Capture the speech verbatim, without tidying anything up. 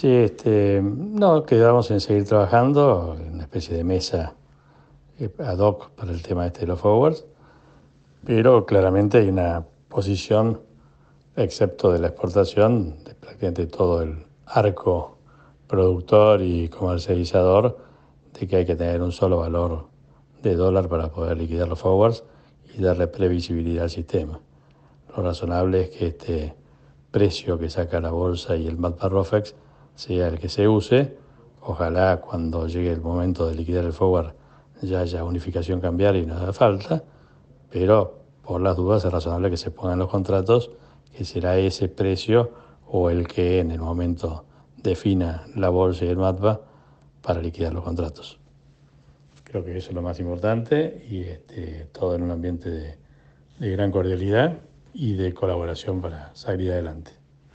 Sí, este, no, quedamos en seguir trabajando en una especie de mesa eh, ad hoc para el tema este de los forwards, pero claramente hay una posición, excepto de la exportación, de prácticamente todo el arco productor y comercializador, de que hay que tener un solo valor de dólar para poder liquidar los forwards y darle previsibilidad al sistema. Lo razonable es que este precio que saca la bolsa y el M A T Rofex sea el que se use. Ojalá cuando llegue el momento de liquidar el forward ya haya unificación cambiaria y no haga falta, pero por las dudas es razonable que se pongan los contratos, que será ese precio o el que en el momento defina la bolsa y el M A T B A para liquidar los contratos. Creo que eso es lo más importante y este, todo en un ambiente de, de gran cordialidad y de colaboración para salir adelante.